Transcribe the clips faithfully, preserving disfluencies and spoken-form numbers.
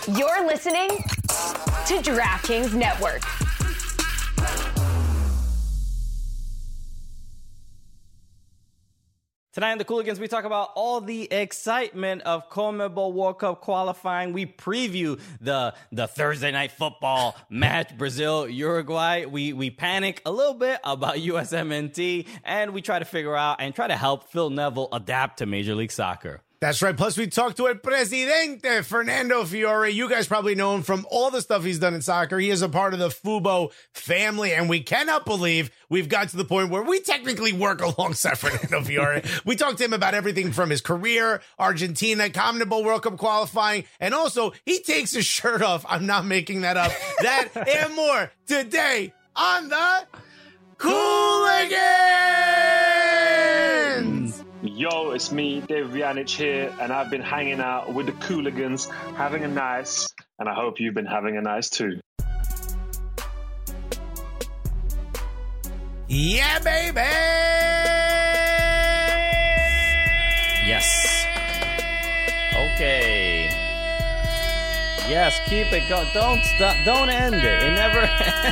You're listening to DraftKings Network. Tonight on the Cooligans, we talk about all the excitement of CONMEBOL World Cup qualifying. We preview the the Thursday night football match, Brazil, Uruguay. We we panic a little bit about U S M N T, and we try to figure out and try to help Phil Neville adapt to Major League Soccer. That's right. Plus, we talked to El Presidente, Fernando Fiore. You guys probably know him from all the stuff he's done in soccer. He is a part of the Fubo family, and we cannot believe we've got to the point where we technically work alongside Fernando Fiore. We talked to him about everything from his career, Argentina, CONMEBOL World Cup qualifying, and also he takes his shirt off. I'm not making that up. That and more today on the Cooligans. Yo, it's me, David Vjanic here, and I've been hanging out with the Cooligans, having a nice, and I hope you've been having a nice too. Yeah, baby! Yes. Okay. Yes, keep it going. Don't stop. Don't end it. It never.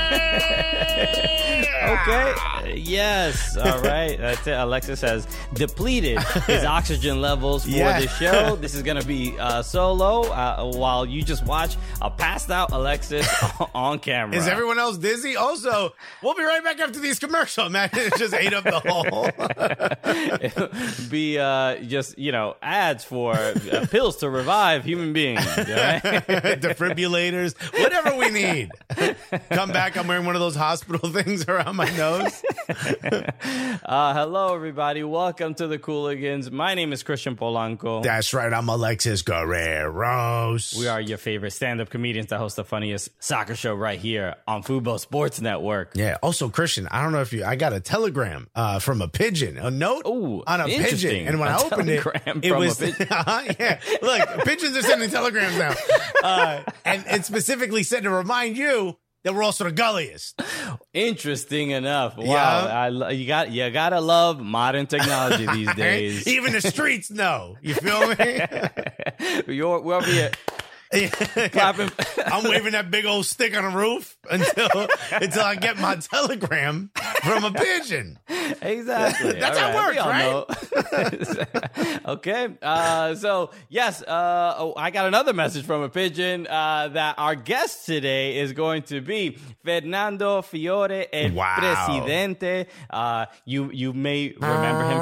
Okay. Yes. All right. That's it. Alexis has depleted his oxygen levels for yeah. the show. This is going to be uh, solo uh, while you just watch a passed out Alexis on camera. Is everyone else dizzy? Also, we'll be right back after these commercials. Man, it just ate up the whole. It'll be uh, just, you know, ads for uh, pills to revive human beings. Right? Defibrillators, whatever we need. Come back. I'm wearing one of those hospital things around my nose. uh, hello, everybody. Welcome to the Cooligans. My name is Christian Polanco. That's right. I'm Alexis Guerreros. We are your favorite stand-up comedians that host the funniest soccer show right here on Fubo Sports Network. Yeah. Also, Christian, I don't know if you, I got a telegram uh, from a pigeon, a note Ooh, on a pigeon. And when a I opened it, it was, uh, yeah, look, pigeons are sending telegrams now. Uh, and it specifically said to remind you that we're also the gulliest. Interesting enough. Wow. Yeah. I, lo- you got you gotta love modern technology these days. Even the streets know. You feel me? You're, we're over here. Clapping. I'm waving that big old stick on the roof until until I get my telegram from a pigeon. Exactly. That's All how right. it works, right? Okay. Uh, so, yes, uh, oh, I got another message from a pigeon uh, that our guest today is going to be Fernando Fiore, El Wow. Presidente. Uh, you, you may remember him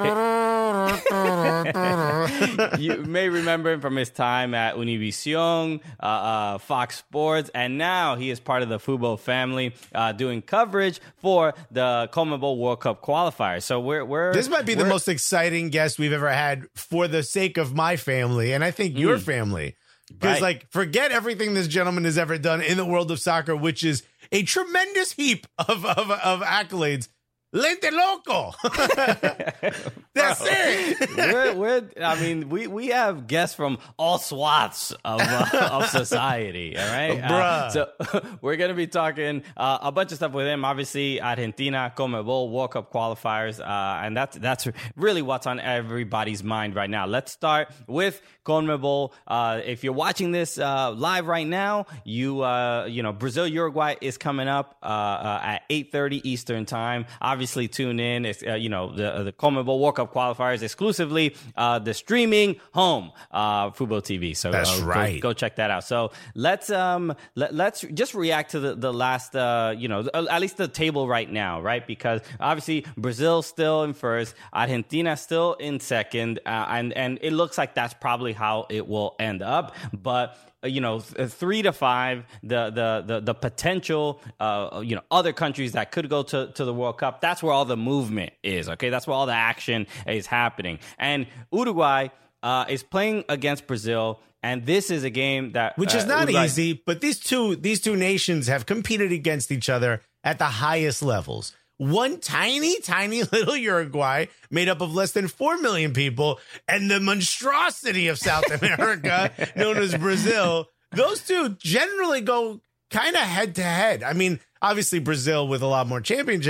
from... you may remember him from his time at Univision, uh, uh, Fox Sports, and now he is part of the Fubo family, uh, doing coverage for the CONMEBOL World Cup qualifiers. So we're we're This might be the we're- most exciting guest we've ever had for the sake of my family, and I think your Mm. family. Because, Right. like, forget everything this gentleman has ever done in the world of soccer, which is a tremendous heap of of, of accolades. Lente loco. That's Bro, it. we're, we're, I mean, we, we have guests from all swaths of uh, of society. All right, uh, Bruh. so we're gonna be talking uh, a bunch of stuff with him. Obviously, Argentina, CONMEBOL World Cup qualifiers, uh, and that's that's really what's on everybody's mind right now. Let's start with CONMEBOL. Uh, if you're watching this uh, live right now, you uh, you know Brazil Uruguay is coming up uh, uh, at eight thirty Eastern time. Obviously, tune in. It's uh, you know the the CONMEBOL World Cup qualifiers exclusively uh, the streaming home uh, Fubo T V. So That's uh, right. Go, go check that out. So let's um let, let's just react to the the last uh you know at least the table right now, right? Because obviously Brazil still in first, Argentina still in second, uh, and and it looks like that's probably how it will end up, but. You know, three to five, the the the, the potential, uh, you know, other countries that could go to, to the World Cup. That's where all the movement is. Okay, that's where all the action is happening. And Uruguay uh, is playing against Brazil, and this is a game that Which is uh, not Uruguay- easy, but these two these two nations have competed against each other at the highest levels. One tiny, tiny little Uruguay made up of less than four million people, and the monstrosity of South America, known as Brazil. Those two generally go kind of head to head. I mean, obviously Brazil with a lot more championships,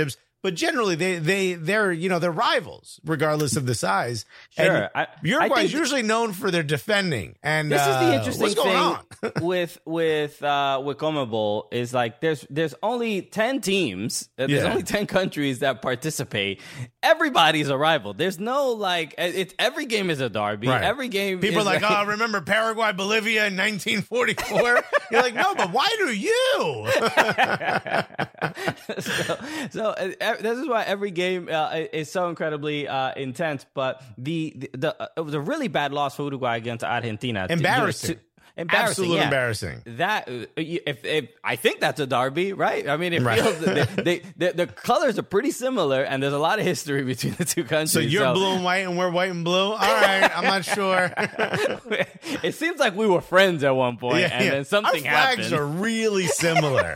but generally they they they're you know they're rivals regardless of the size. Sure, And I- Uruguay I is think- usually known for their defending, and This is uh, the interesting what's going on? thing with with uh, with CONMEBOL is like there's there's only ten teams, uh, there's Yeah. only ten countries that participate. Everybody's a rival. There's no like it's every game is a derby. Right. Every game People is are like, like, oh, remember Paraguay, Bolivia in nineteen forty-four? You're like, no, but why do you? so, so uh, this is why every game uh, is so incredibly uh, intense. But the the, the uh, it was a really bad loss for Uruguay against Argentina. To- you know, Embarrassing. to- Embarrassing, Absolute yeah. embarrassing. That uh, if, if I think that's a derby, right? I mean, it Right. feels they, they, they, the colors are pretty similar, and there's a lot of history between the two countries. So you're blue and white, and we're white and blue. All right, I'm not sure. It seems like we were friends at one point, and then something Our flags happened. are really similar.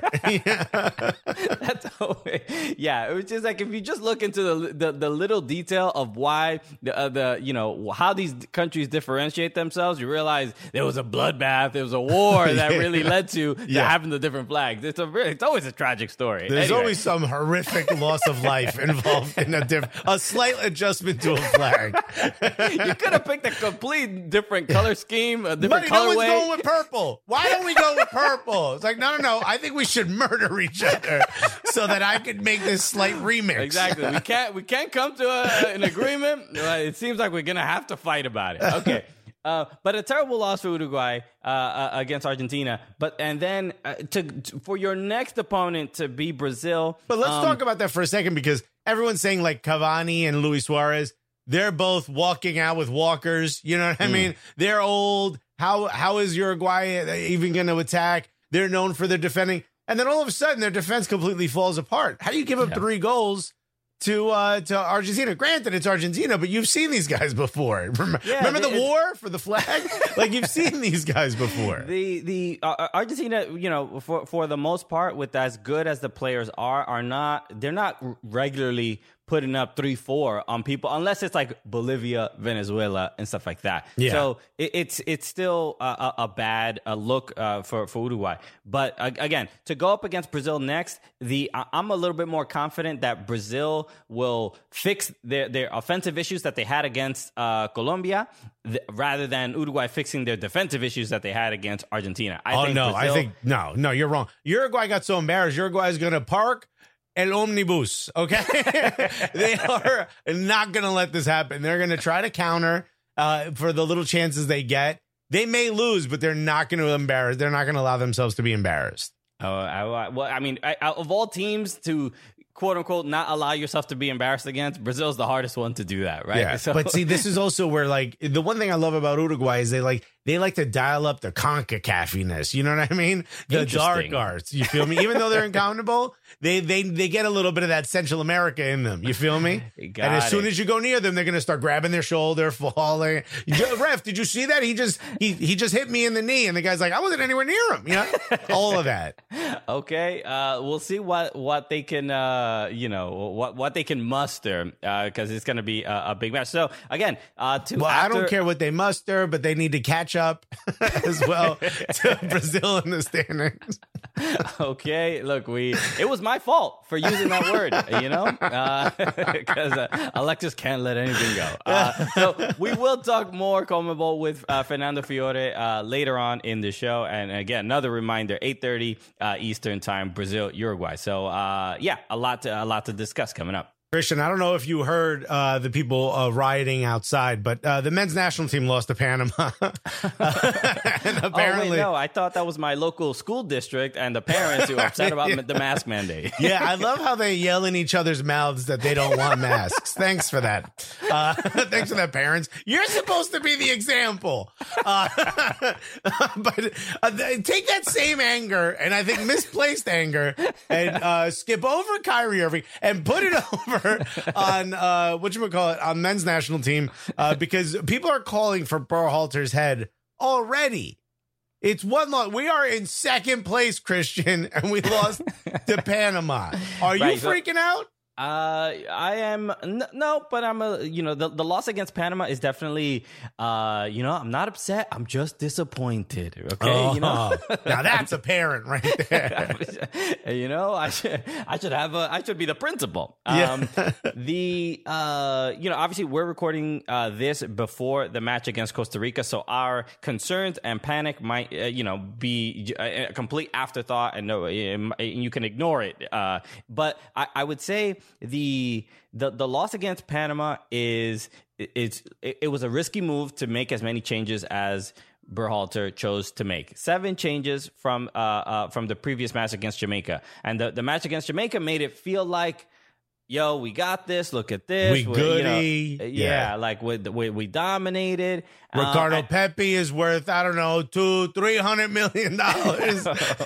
That's always, yeah. It was just like if you just look into the the, the little detail of why the uh, the you know how these countries differentiate themselves, you realize there was a bloodbath, there was a war that Yeah. really led to the Yeah. having the different flags. It's a really, it's always a tragic story. There's Anyway. always some horrific loss of life involved in a diff- a slight adjustment to a flag. You could have picked a complete different color scheme, a different Buddy, no one's colorway. going with purple. Why don't we go with purple? It's like, no, no, no. I think we should murder each other so that I could make this slight remix. Exactly. We can't we can't come to a, an agreement. Uh, It seems like we're gonna have to fight about it. Okay. Uh, but a terrible loss for Uruguay uh, uh, against Argentina. But and then uh, to, to for your next opponent to be Brazil. But let's um, talk about that for a second, because everyone's saying like Cavani and Luis Suarez, they're both walking out with walkers. You know what I mean? They're old. How how is Uruguay even going to attack? They're known for their defending. And then all of a sudden, their defense completely falls apart. How do you give up Yeah. three goals to uh, to Argentina? Granted, it's Argentina, but you've seen these guys before. Remember, Yeah, remember the it- war for the flag? Like, you've seen these guys before. The the uh, Argentina, you know, for for the most part, with as good as the players are, are not they're not regularly putting up three four on people unless it's like Bolivia, Venezuela, and stuff like that. Yeah. So it, it's it's still a, a, a bad uh, look uh, for for Uruguay. But uh, again, to go up against Brazil next, the I- I'm a little bit more confident that Brazil will fix their their offensive issues that they had against uh, Colombia, th- rather than Uruguay fixing their defensive issues that they had against Argentina. I Oh, think no, I Brazil- think, no, no, you're wrong. Uruguay got so embarrassed. Uruguay is going to park el omnibus, okay? They are not going to let this happen. They're going to try to counter uh, for the little chances they get. They may lose, but they're not going to embarrass. They're not going to allow themselves to be embarrassed. Oh, I, well, I mean, I, of all teams to quote unquote not allow yourself to be embarrassed against, Brazil's the hardest one to do that, right? Yeah. So, But see, this is also where, like, the one thing I love about Uruguay is they like they like to dial up the CONCACAFiness. You know what I mean? The dark Interesting. arts. You feel me? Even though they're incontable, they they they get a little bit of that Central America in them. You feel me? Got and as soon it. as you go near them, they're gonna start grabbing their shoulder, falling. Ref, did you see that? He just he he just hit me in the knee, and the guy's like, I wasn't anywhere near him. You know, all of that. okay, uh, we'll see what what they can, uh, you know, what what they can muster because it's going to be a, a big match. So again, uh, to Well, I don't after- care what they muster, but they need to catch up as well to Brazil in the standings. Okay, look, we it was my fault for using that word, you know, because uh, uh, Alexis can't let anything go. Uh, so we will talk more CONMEBOL with uh, Fernando Fiore uh, later on in the show. And again, another reminder: eight thirty uh, Eastern Time, Brazil, Uruguay. So uh, yeah, a lot to a lot to discuss coming up. Christian, I don't know if you heard uh, the people uh, rioting outside, but uh, the men's national team lost to Panama. And apparently, oh, wait, no, I thought that was my local school district and the parents who were upset about Yeah. the mask mandate. yeah, I love how they yell in each other's mouths that they don't want masks. Thanks for that. Uh, thanks for that, parents. You're supposed to be the example. Uh, but uh, th- take that same anger, and I think misplaced anger, and uh, skip over Kyrie Irving and put it over on uh, whatchamacallit, on men's national team, uh, because people are calling for Berhalter's head already. It's one loss. We are in second place, Christian, and we lost to Panama. Are you Right, so- freaking out? Uh, I am n- no, but I'm a you know the, the loss against Panama is definitely uh you know I'm not upset, I'm just disappointed. Okay, oh, you know now that's apparent right there. you know I should I should have a I should be the principal. Yeah. Um, the uh you know obviously we're recording uh this before the match against Costa Rica, so our concerns and panic might uh, you know be a, a complete afterthought, and no you can ignore it. Uh, but I, I would say. The the the loss against Panama is it's it, it was a risky move to make as many changes as Berhalter chose to make. Seven changes from uh, uh from the previous match against Jamaica, and the, the match against Jamaica made it feel like, yo, we got this. Look at this. We goody. You know, Yeah. yeah, like we, we we dominated. Ricardo uh, Pepi is worth, I don't know, two, three hundred million dollars.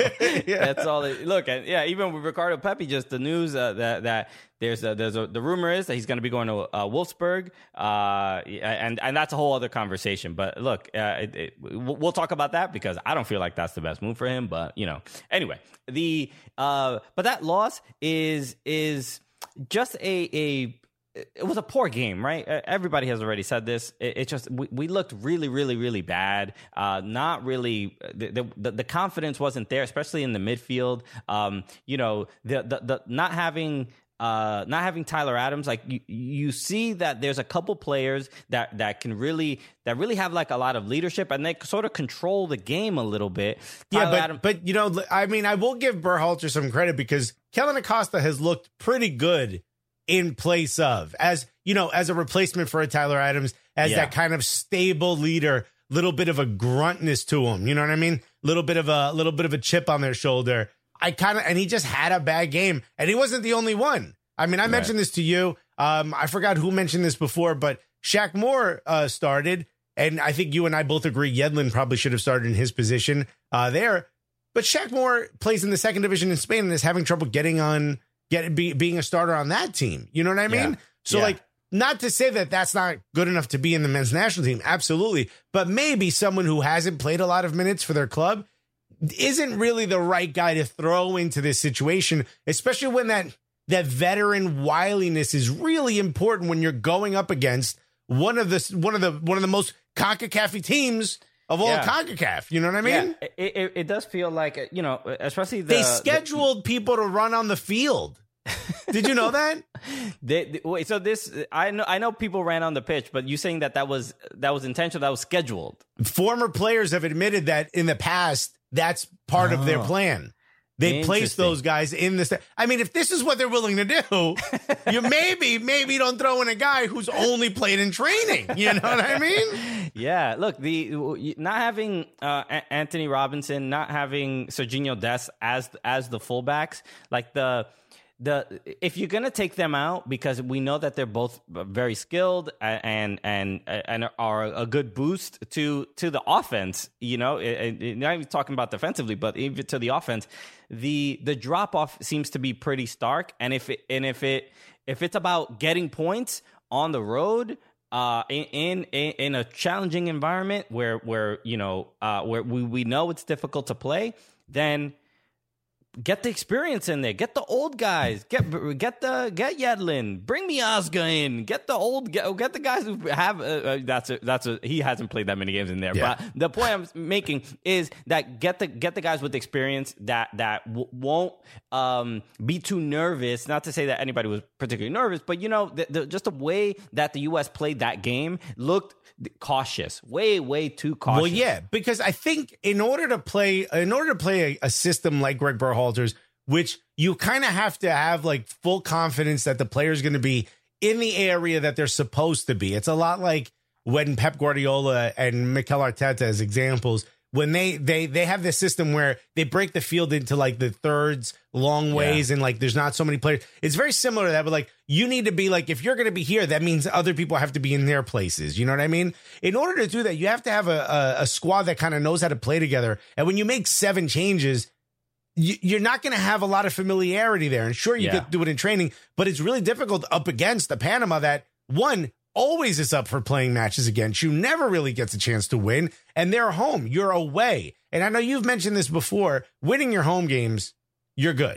Yeah. That's all. It, look, and yeah, even with Ricardo Pepi, just the news uh, that that there's a, there's a, the rumor is that he's going to be going to uh, Wolfsburg, uh, and and that's a whole other conversation. But look, uh, it, it, we'll talk about that because I don't feel like that's the best move for him. But you know, anyway, the uh, but that loss is is. Just a a it was a poor game, right? Everybody has already said this. It, it just we, we looked really, really, really bad. Uh, not really. The, the the confidence wasn't there, especially in the midfield. Um, you know, the the, the not having. Uh, not having Tyler Adams, like you, you see that there's a couple players that, that can really that really have like a lot of leadership and they sort of control the game a little bit. Tyler yeah, but Adams- but you know, I mean, I will give Berhalter some credit because Kellen Acosta has looked pretty good in place of as you know as a replacement for a Tyler Adams as Yeah. that kind of stable leader. Little bit of a gruntness to him, you know what I mean? Little bit of a little bit of a chip on their shoulder. I kind of, and he just had a bad game, and he wasn't the only one. I mean, I right. mentioned this to you. Um, I forgot who mentioned this before, but Shaq Moore uh, started, and I think you and I both agree Yedlin probably should have started in his position uh, there. But Shaq Moore plays in the second division in Spain and is having trouble getting on, get be, being a starter on that team. You know what I mean? Yeah. So, yeah. like, not to say that that's not good enough to be in the men's national team, absolutely, but maybe someone who hasn't played a lot of minutes for their club isn't really the right guy to throw into this situation, especially when that that veteran wiliness is really important when you're going up against one of the one of the one of the most CONCACAF teams of all yeah. CONCACAF. You know what I mean? Yeah, it, it, it does feel like, you know, especially the, they scheduled the, people to run on the field. Did you know that? they, they, wait, so this I know I know people ran on the pitch, but you saying that that was that was intentional, that was scheduled. Former players have admitted that in the past. That's part oh. of their plan. They place those guys in the. St- I mean, if this is what they're willing to do, you maybe maybe don't throw in a guy who's only played in training. You know what I mean? Yeah. Look, the not having uh, Anthony Robinson, not having Serginho Dest as as the fullbacks, like the. The if you're gonna take them out because we know that they're both very skilled and and and are a good boost to to the offense, you know, it, it, not even talking about defensively, but even to the offense, the the drop off seems to be pretty stark. And if it and if it if it's about getting points on the road. Uh, in, in in a challenging environment where where you know uh, where we, we know it's difficult to play, then get the experience in there. Get the old guys. Get get the get Yedlin. Bring Miazga in. Get the old. Get, get the guys who have. Uh, uh, that's a, that's a, he hasn't played that many games in there. Yeah. But the point I'm making is that get the get the guys with experience that that w- won't um, be too nervous. Not to say that anybody was particularly nervous, but you know, the, the, just the way that the U S played that game looked cautious, way way too cautious. Well, yeah, because I think in order to play in order to play a, a system like Greg Berhalter's, which you kind of have to have like full confidence that the player is going to be in the area that they're supposed to be. It's a lot like when Pep Guardiola and Mikel Arteta as examples, when they they they have this system where they break the field into like the thirds long ways yeah. and like there's not so many players. It's very similar to that, but like you need to be like, if you're going to be here, that means other people have to be in their places. You know what I mean? In order to do that, you have to have a, a, a squad that kind of knows how to play together. And when you make seven changes, you, you're not going to have a lot of familiarity there. And sure, you yeah. get to do it in training, but it's really difficult up against the Panama that one, always is up for playing matches against you, never really gets a chance to win, and they're home. You're away. And I know you've mentioned this before. Winning your home games, you're good.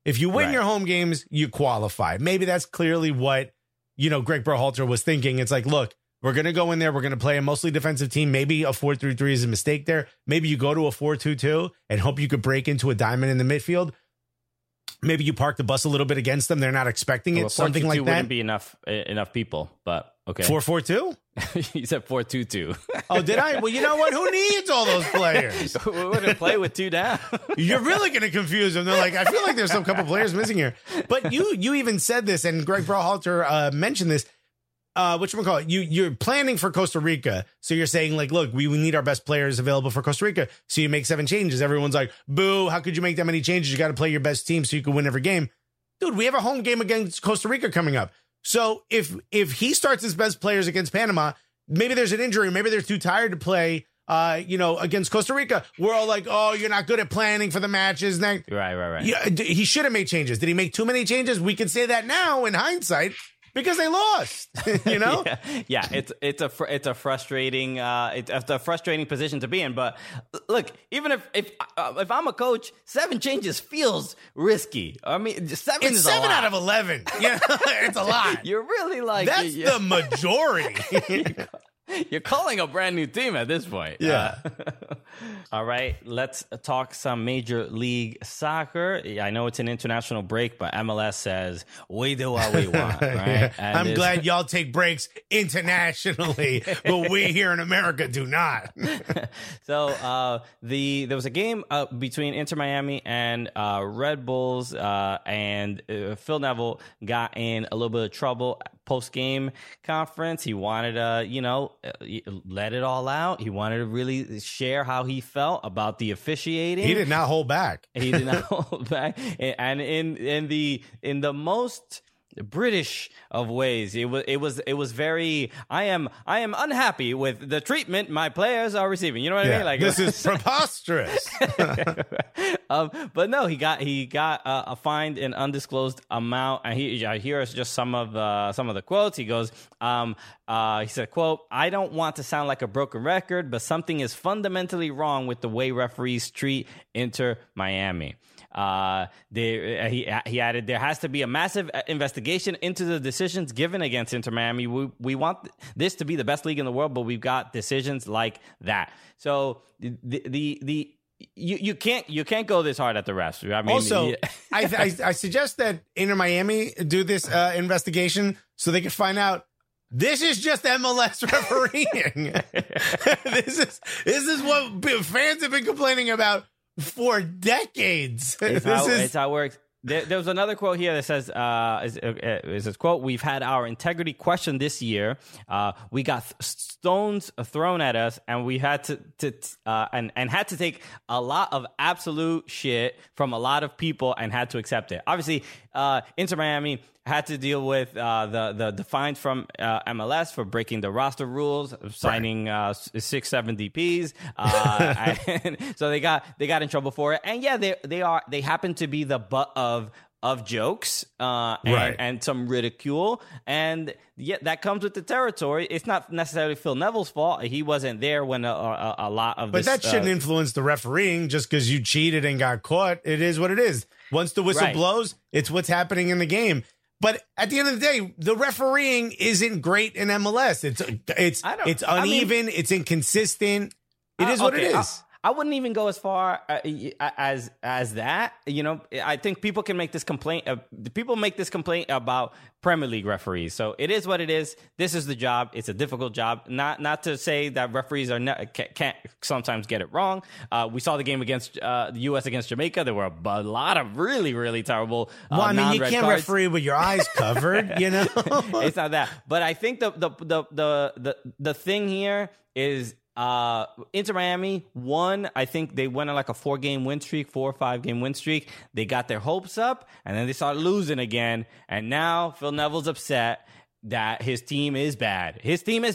If you win Right. your home games, you qualify. Maybe that's clearly what, you know, Greg Berhalter was thinking. It's like, look, we're going to go in there. We're going to play a mostly defensive team. Maybe a four three three is a mistake there. Maybe you go to a four two two and hope you could break into a diamond in the midfield. Maybe you park the bus a little bit against them. They're not expecting it. Well, Something like that. Wouldn't be enough enough people, but okay. four four two? You said four two two. Oh, did I? Well, you know what? Who needs all those players? We wouldn't play with two down. You're really going to confuse them. They're like, I feel like there's some couple players missing here. But you you even said this, and Greg Berhalter uh, mentioned this. Uh, whatchamacallit, you you're planning for Costa Rica, so you're saying like, look, we, we need our best players available for Costa Rica, so you make seven changes. Everyone's like, boo! How could you make that many changes? You got to play your best team so you can win every game, dude. We have a home game against Costa Rica coming up, so if if he starts his best players against Panama, maybe there's an injury, maybe they're too tired to play. Uh, you know, against Costa Rica, we're all like, oh, you're not good at planning for the matches. Right, right, right. Yeah, he should have made changes. Did he make too many changes? We can say that now in hindsight. Because they lost, you know. yeah, yeah, it's it's a fr- it's a frustrating uh, it's, it's a frustrating position to be in. But look, even if if uh, if I'm a coach, seven changes feels risky. I mean, seven it's is seven a lot. out of eleven. Yeah, it's a lot. You're really like that's you're, the majority. You're calling a brand new team at this point. Yeah. Uh, all right, let's talk some Major League Soccer. I know it's an international break, but M L S says we do what we want. Right? Yeah. And I'm glad y'all take breaks internationally, but we here in America do not. So uh, the there was a game uh, between Inter Miami and uh, Red Bulls, uh, and uh, Phil Neville got in a little bit of trouble post game conference. He wanted to, you know, let it all out. He wanted to really share how he felt about the officiating. He did not hold back. He did not hold back, and in in the in the most British of ways, it was it was it was very. I am I am unhappy with the treatment my players are receiving. You know what Yeah, I mean? Like this is preposterous. um, but no, he got he got uh, a fined an undisclosed amount, and he uh, here is just some of the some of the quotes. He goes, um, uh, he said, "quote I don't want to sound like a broken record, but something is fundamentally wrong with the way referees treat Inter Miami." Uh, they, uh, he he added, there has to be a massive investigation into the decisions given against Inter Miami. We we want this to be the best league in the world, but we've got decisions like that. So the the the you you can't you can't go this hard at the refs. I mean, also, yeah. I, I I suggest that Inter Miami do this uh, investigation so they can find out. This is just M L S refereeing. this is this is what fans have been complaining about for decades. It's this how, is it's how it works. There, there was another quote here that says, uh, is, uh, is this quote, "We've had our integrity questioned this year. Uh, we got th- stones thrown at us, and we had to, to uh, and, and had to take a lot of absolute shit from a lot of people and had to accept it." Obviously, uh, Inter Miami had to deal with uh, the, the the fines from uh, M L S for breaking the roster rules, signing right. uh, six, seven D Ps. Uh, and so they got they got in trouble for it. And yeah, they they are they happen to be the butt of of jokes uh, and, right. and some ridicule. And yeah, that comes with the territory. It's not necessarily Phil Neville's fault. He wasn't there when a, a, a lot of but this, that shouldn't uh, influence the refereeing just because you cheated and got caught. It is what it is. Once the whistle right. blows, it's what's happening in the game. But at the end of the day, the refereeing isn't great in M L S. It's it's it's uneven. I mean, it's inconsistent. It is uh, what okay, it is. I, I wouldn't even go as far uh, as as that. You know, I think people can make this complaint. Uh, people make this complaint about Premier League referees. So it is what it is. This is the job. It's a difficult job. Not not to say that referees are not, can't sometimes get it wrong. Uh, we saw the game against uh, the U S against Jamaica. There were a, a lot of really really terrible. Uh, well, I mean, you can't cards. referee with your eyes covered. You know, it's not that. But I think the the the the the, the thing here is. Uh, Inter Miami won. I think they went on like a four game win streak, four or five game win streak. They got their hopes up and then they started losing again. And now Phil Neville's upset that his team is bad. His team is bad.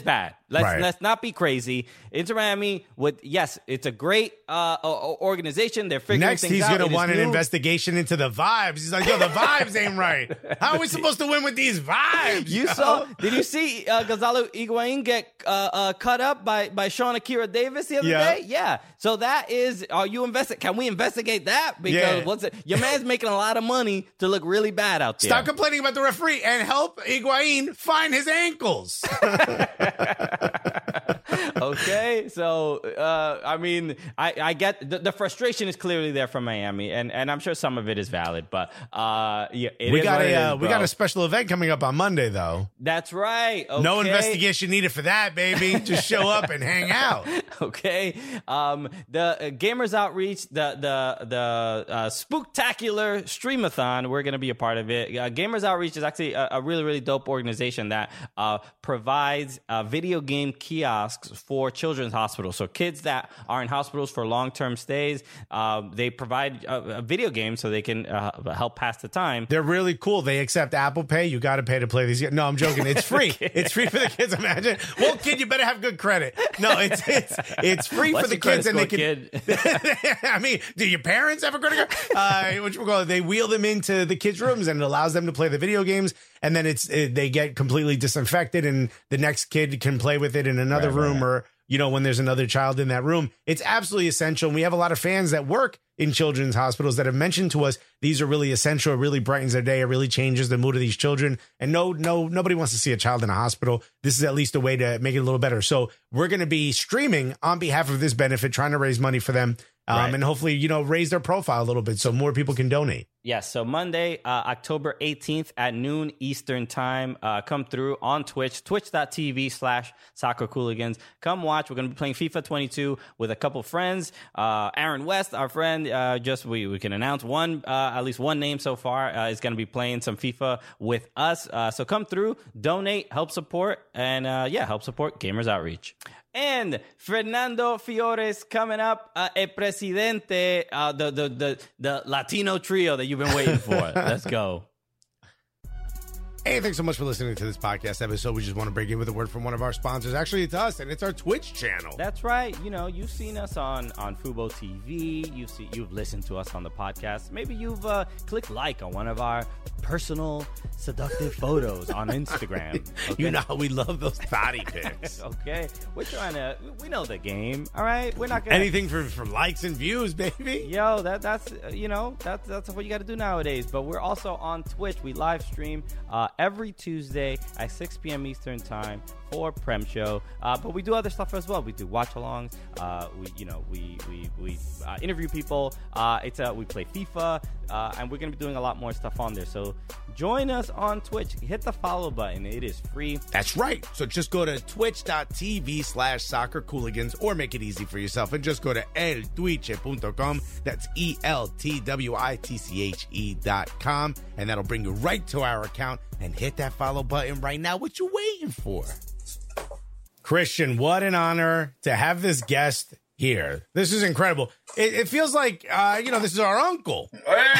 Let's Right. let's not be crazy. Inter Miami, with yes, it's a great uh, organization. They're figuring Next, things he's out. going to It want is an new. investigation into the vibes. He's like, yo, the vibes ain't right. How are we supposed to win with these vibes? You yo? saw? Did you see uh, Gonzalo Higuain get uh, uh, cut up by by Sean Akira Davis the other Yeah. day? Yeah. So that is, are you invest? Can we investigate that? Because Yeah. what's it? Your man's making a lot of money to look really bad out there. Stop complaining about the referee and help Higuain find his ankles. Okay, so uh, I mean, I, I get the, the frustration is clearly there from Miami, and, and I'm sure some of it is valid. But uh, yeah, it we is got what a it uh, is, we bro. got a special event coming up on Monday, though. That's right. No okay. investigation needed for that, baby. Just show up and hang out. Okay. Um, the uh, Gamers Outreach, the the the uh, Spooktacular Streamathon, we're going to be a part of it. Uh, Gamers Outreach is actually a, a really, really dope organization that uh, provides uh, video game kiosks for children's hospitals. So kids that are in hospitals for long-term stays, uh, they provide a, a video game so they can uh, help pass the time. They're really cool. They accept Apple Pay. You got to pay to play these. No, I'm joking. It's free. It's free for the kids. Imagine. Well, kid, you better have good credit. No, it's it's it's free What's for the your credit kids, and they score, can. kid? I mean, do your parents have a credit card? Uh, what you call it? They wheel them into the kids' rooms, and it allows them to play the video games. And then it's it, they get completely disinfected, and the next kid can play with it in another Right, right, room, right. or you know, when there's another child in that room. It's absolutely essential. And we have a lot of fans that work in children's hospitals that have mentioned to us these are really essential. It really brightens their day. It really changes the mood of these children. And no, no, nobody wants to see a child in a hospital. This is at least a way to make it a little better. So we're going to be streaming on behalf of this benefit, trying to raise money for them, um, Right. and hopefully, you know, raise their profile a little bit so more people can donate. Yes, so Monday, uh, October eighteenth at noon Eastern time. Uh, come through on Twitch, twitch.tv slash soccer cooligans. Come watch. We're going to be playing FIFA twenty-two with a couple friends. Uh, Aaron West, our friend, uh, just we, we can announce one, uh, at least one name so far, uh, is going to be playing some FIFA with us. Uh, so come through, donate, help support, and uh, yeah, help support Gamers Outreach. And Fernando Fiores coming up, uh, El Presidente, uh, the, the the the Latino trio that you've been waiting for. Let's go. Hey, thanks so much for listening to this podcast episode. We just want to break in with a word from one of our sponsors. Actually, it's us, and it's our Twitch channel. That's right. You know, you've seen us on on Fubo T V. You've seen, you've listened to us on the podcast. Maybe you've uh, clicked like on one of our personal seductive photos on Instagram. Okay? You know how we love those body pics. Okay, we're trying to. We know the game. All right, we're not gonna Anything for, for likes and views, baby. Yo, that that's uh, you know that's that's what you got to do nowadays. But we're also on Twitch. We live stream uh, every Tuesday at six p.m. Eastern time for Prem Show. Uh, but we do other stuff as well. We do watch-alongs. Uh, we you know we we we uh, interview people. Uh, it's uh, we play FIFA, uh, and we're gonna be doing a lot more stuff on there. So join us on Twitch. Hit the follow button. It is free. That's right. So just go to twitch.tv slash soccer cooligans, or make it easy for yourself and just go to el twitch dot com. That's E L T W I T C H E dot com. And that'll bring you right to our account, and hit that follow button right now. What you waiting for? Christian, what an honor to have this guest here. This is incredible. It, it feels like, uh, you know, this is our uncle.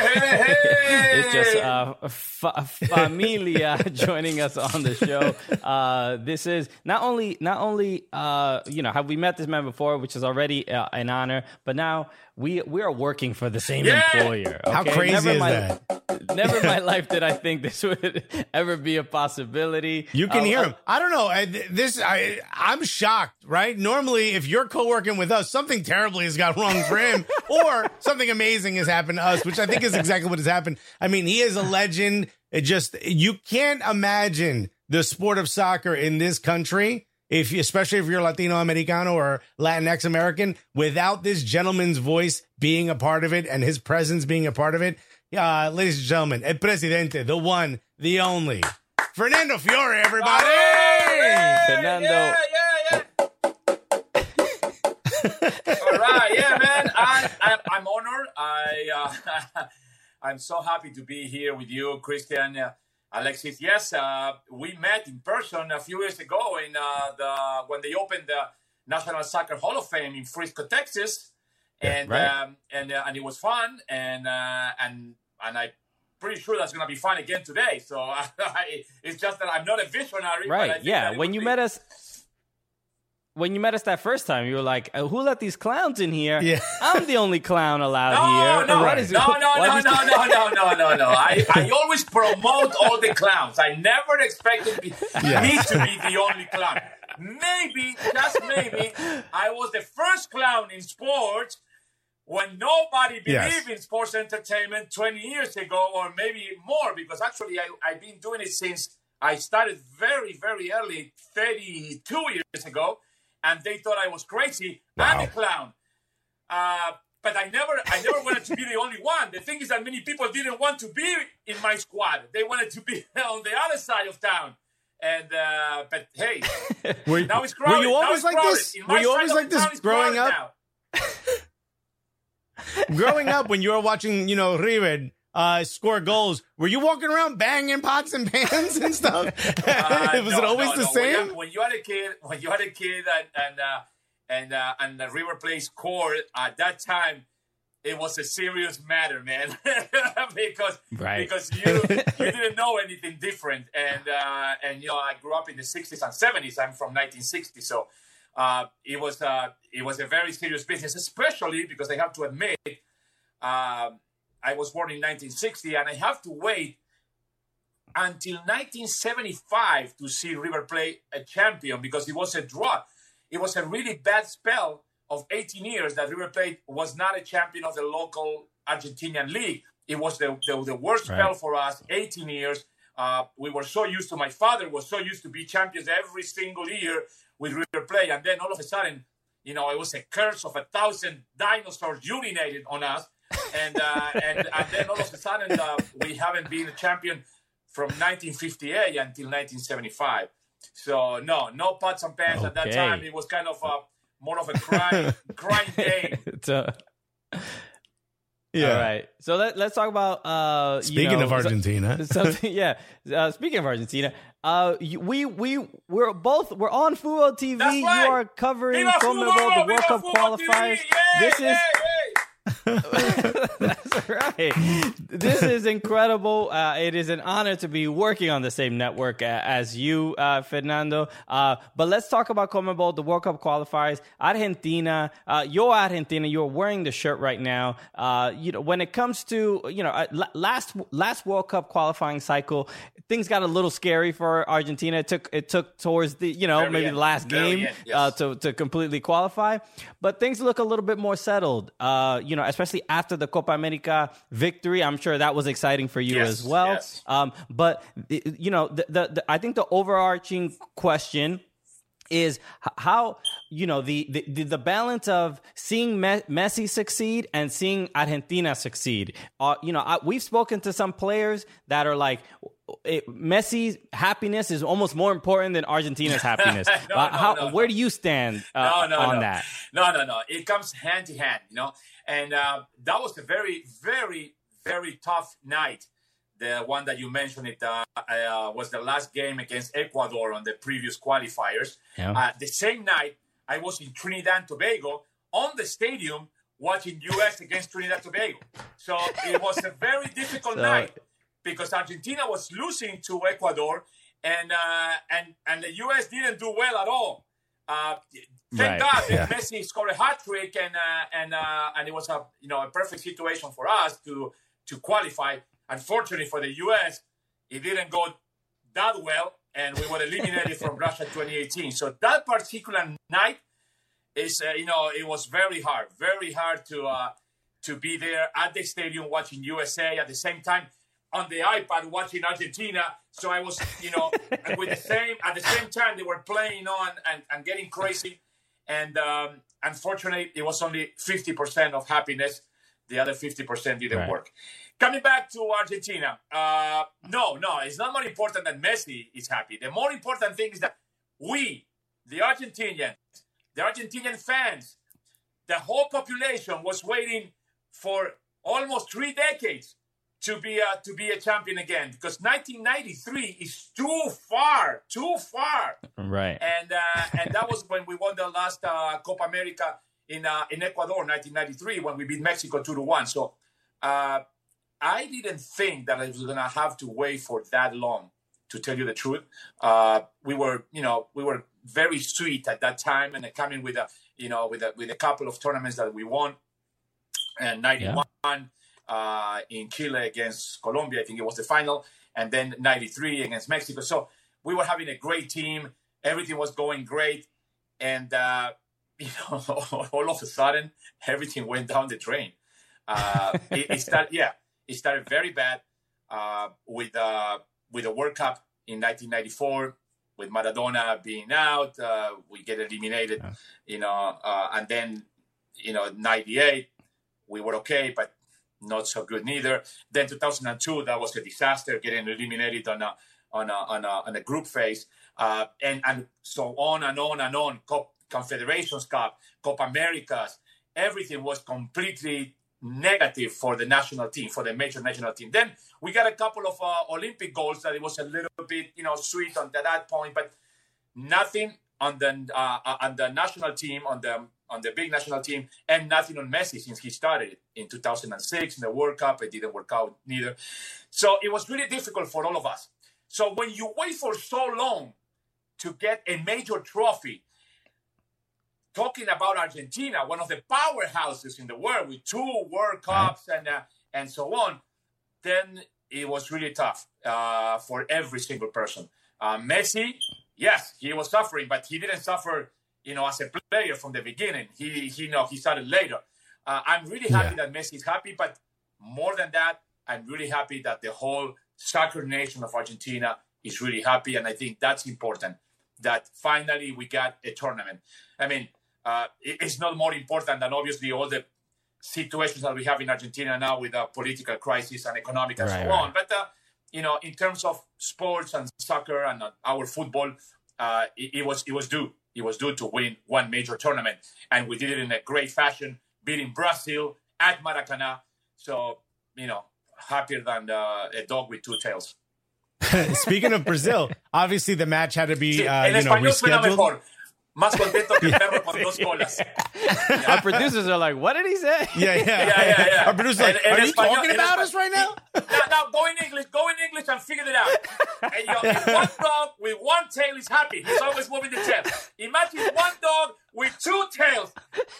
It's just uh, fa- familia joining us on the show. Uh, this is not only not only uh, you know, have we met this man before, which is already uh, an honor, but now we we are working for the same Yeah. employer. Okay? How crazy never is my, that? Never in my life did I think this would ever be a possibility. You can Uh, hear uh, him. I don't know. I, this, I, I'm shocked, right? Normally, if you're co-working with us, something terribly has got wrong for him, or something amazing has happened to us, which I think is exactly what has happened. I mean, he is a legend. It just, you can't imagine the sport of soccer in this country, if you, especially if you're Latino Americano or Latinx American, without this gentleman's voice being a part of it and his presence being a part of it. Uh, ladies and gentlemen, El Presidente, the one, the only, Fernando Fiore, everybody. Fernando. Yeah, yeah, yeah. All right, yeah, man. I, I, I'm honored. I, uh, I'm so happy to be here with you, Christian, uh, Alexis. Yes, uh, we met in person a few years ago in uh, the when they opened the National Soccer Hall of Fame in Frisco, Texas, and right. um, and uh, and it was fun, and uh, and and I. Pretty sure that's going to be fun again today. So uh, it's just that I'm not a visionary. Right. But I think Yeah. that it When would you be- met us, when you met us that first time, you were like, uh, "Who let these clowns in here? Yeah. I'm the only clown allowed No, here." no, What is- no, no, why no, these- no, no, no, no, no, no. I, I always promote all the clowns. I never expected me, Yeah. me to be the only clown. Maybe, just maybe, I was the first clown in sports when nobody Yes. believed in sports entertainment twenty years ago, or maybe more, because actually I, I've been doing it since I started very, very early, thirty-two years ago, and they thought I was crazy. I'm Wow. a clown. Uh, but I never, I never wanted to be the only one. The thing is that many people didn't want to be in my squad. They wanted to be on the other side of town. And uh, but hey, Were, now it's were crowded. you Now always it's like crowded. this? In Were my you side always of like the this town, it's growing crowded up? now. Growing up, when you were watching, you know, River uh, score goals, were you walking around banging pots and pans and stuff? Uh, Was no, it always no, the no. same? When you, when you had a kid, when you had a kid, and and uh, and uh, and the River Plate scored at that time, it was a serious matter, man, because Right. because you you didn't know anything different, and uh, and you know I grew up in the sixties and seventies. I'm from nineteen sixty, so uh, it was uh, it was a very serious business, especially because I have to admit, um, I was born in nineteen sixty, and I have to wait until nineteen seventy-five to see River Plate a champion, because it was a draw. It was a really bad spell of eighteen years that River Plate was not a champion of the local Argentinian league. It was the, the, the worst Right. spell for us, eighteen years. Uh, we were so used to, my father was so used to be champions every single year with River Plate. And then all of a sudden, you know, it was a curse of a thousand dinosaurs urinated on us. And, uh, and, and then all of a sudden, uh, we haven't been a champion from nineteen fifty-eight until nineteen seventy-five. So, no, no pots and pans at that Okay. time. It was kind of a, more of a crime, crime game. It's, uh, Yeah. All right. So let, let's talk about. Uh, Speaking you know, of Argentina. so- something, yeah. Uh, speaking of Argentina, uh, you- we we we're both we're on Fubo T V. That's right. You are covering Viva CONMEBOL, Fútbol! the World Viva Cup Fútbol T V! qualifiers. Yay, This is yay, yay! That's right. This is incredible. Uh, it is an honor to be working on the same network uh, as you, uh, Fernando. Uh, but let's talk about CONMEBOL, the World Cup qualifiers. Argentina, uh, you're Argentina. You're wearing the shirt right now. Uh, you know, when it comes to you know uh, last last World Cup qualifying cycle, things got a little scary for Argentina. It took it took towards the you know Very maybe end. the last Very game end, yes. uh, to to completely qualify, but things look a little bit more settled. Uh, you know, especially after the Copa America victory, I'm sure that was exciting for you Yes, as well. yes. Um, but you know, the, the, the I think the overarching question is h- how you know the the, the balance of seeing Me- Messi succeed and seeing Argentina succeed. Uh, you know, I, we've spoken to some players that are like, it, Messi's happiness is almost more important than Argentina's happiness. No, Uh, no, how, no, where no. do you stand uh, no, no, on no. that? No, no, no. It comes hand to hand, you know. And uh, that was a very, very, very tough night. The one that you mentioned, it uh, uh, was the last game against Ecuador on the previous qualifiers. Yeah. Uh, the same night, I was in Trinidad and Tobago on the stadium watching U S against Trinidad and Tobago. So it was a very difficult So- night because Argentina was losing to Ecuador, and uh, and and the U S didn't do well at all. Uh, thank Right. God that Yeah. Messi scored a hat trick, and uh, and uh, and it was a you know a perfect situation for us to to qualify. Unfortunately for the U S, it didn't go that well, and we were eliminated from Russia twenty eighteen. So that particular night is uh, you know it was very hard, very hard to uh, to be there at the stadium watching U S A at the same time on the iPad watching Argentina. So I was, you know, with the same at the same time they were playing on and, and getting crazy. And um, unfortunately, it was only fifty percent of happiness. The other fifty percent didn't Right. work. Coming back to Argentina, uh, no, no, it's not more important that Messi is happy. The more important thing is that we, the Argentinians, the Argentinian fans, the whole population was waiting for almost three decades to be a, to be a champion again, because nineteen ninety-three is too far, too far. Right. And uh, and that was when we won the last uh, Copa America in uh, in Ecuador, nineteen ninety-three, when we beat Mexico two to one. So uh, I didn't think that I was gonna have to wait for that long. To tell you the truth, uh, we were you know we were very sweet at that time, and coming with a you know with a with a couple of tournaments that we won, and ninety-one yeah. uh, in Chile against Colombia, I think it was the final, and then ninety-three against Mexico. So we were having a great team. Everything was going great, and uh, you know, all of a sudden, everything went down the drain. Uh, it, it started, yeah, it started very bad uh, with uh, with the World Cup in nineteen ninety-four, with Maradona being out. Uh, we get eliminated, yeah. you know, uh, and then you know, ninety-eight, we were okay, but not so good neither. Then two thousand two, that was a disaster, getting eliminated on a on a on a, on a group phase, uh, and and so on and on and on. Cop, Confederations Cup, Copa Americas, everything was completely negative for the national team, for the major national team. Then we got a couple of uh, Olympic goals that it was a little bit, you know, sweet on that point, but nothing on the uh, on the national team, on the on the big national team, and nothing on Messi since he started in two thousand six in the World Cup. It didn't work out neither. So it was really difficult for all of us. So when you wait for so long to get a major trophy, talking about Argentina, one of the powerhouses in the world with two World Cups and uh, and so on, then it was really tough uh, for every single person. Uh, Messi, yes, he was suffering, but he didn't suffer, you know, as a player from the beginning. He, he you know, he started later. Uh, I'm really happy yeah. that Messi is happy, but more than that, I'm really happy that the whole soccer nation of Argentina is really happy, and I think that's important, that finally we got a tournament. I mean, Uh, it's not more important than obviously all the situations that we have in Argentina now with a political crisis and economic and right, so right. on. But, uh, you know, in terms of sports and soccer and uh, our football, uh, it, it was it was due. It was due to win one major tournament. And we did it in a great fashion, beating Brazil at Maracanã. So, you know, happier than uh, a dog with two tails. Speaking of Brazil, obviously the match had to be sí, uh, you know, rescheduled. Más contento que el perro con dos colas. Yeah. Our producers are like, what did he say? Yeah, yeah. yeah, yeah, yeah. Our producers are like, en, are en you español, talking about us right now? now? Now, go in English. Go in English and figure it out. And, you know, if one dog with one tail is happy, he's always moving the tail. Imagine one dog with two tails.